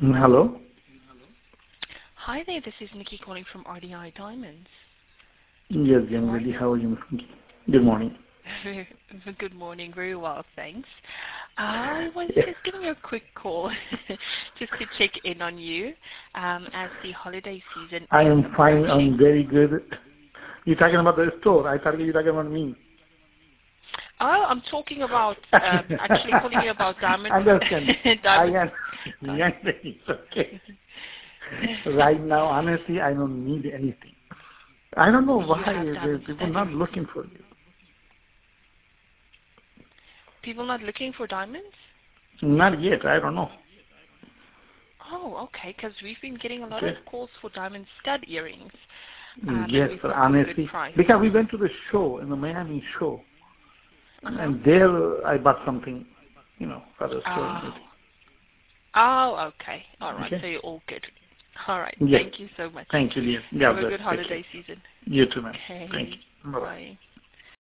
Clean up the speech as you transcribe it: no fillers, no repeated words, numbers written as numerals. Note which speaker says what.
Speaker 1: Hello?
Speaker 2: Hi there, this is Nikki calling from RDI Diamonds.
Speaker 1: Yes, young
Speaker 2: How are
Speaker 1: lady.
Speaker 2: you?
Speaker 1: How are you? Good morning.
Speaker 2: Good morning, very well, thanks. I was
Speaker 1: Yes.
Speaker 2: just giving you a quick call just to check in on you as the holiday season
Speaker 1: I
Speaker 2: is
Speaker 1: am fine.
Speaker 2: approaching.
Speaker 1: I'm very good. You're talking about the store. I thought you were talking about me.
Speaker 2: Oh, I'm talking about, actually calling you about diamond.
Speaker 1: Understand. I
Speaker 2: diamond.
Speaker 1: am young lady. Okay. Right now, honestly, I don't need anything. I don't know
Speaker 2: You
Speaker 1: why
Speaker 2: have
Speaker 1: there's
Speaker 2: diamond
Speaker 1: people
Speaker 2: stud
Speaker 1: not
Speaker 2: earrings.
Speaker 1: looking for you.
Speaker 2: People not looking for diamonds?
Speaker 1: Not yet. I don't know.
Speaker 2: Oh, okay, because we've been getting a lot of
Speaker 1: Okay.
Speaker 2: calls for diamond stud earrings, and
Speaker 1: Yes,
Speaker 2: we've
Speaker 1: sir,
Speaker 2: got some good
Speaker 1: honestly. Because
Speaker 2: prices.
Speaker 1: we went to the show, in the Miami show,
Speaker 2: Uh-huh.
Speaker 1: and there I bought something, for the store
Speaker 2: Oh.
Speaker 1: meeting.
Speaker 2: Oh, okay. All right.
Speaker 1: Okay?
Speaker 2: So you're all good. All right.
Speaker 1: Yes.
Speaker 2: Thank you so much.
Speaker 1: Thank you, dear.
Speaker 2: Have
Speaker 1: God
Speaker 2: a
Speaker 1: bless.
Speaker 2: good
Speaker 1: Take care.
Speaker 2: holiday season.
Speaker 1: You too, ma'am. Thank
Speaker 2: Okay.
Speaker 1: you. Bye-bye.
Speaker 2: Bye.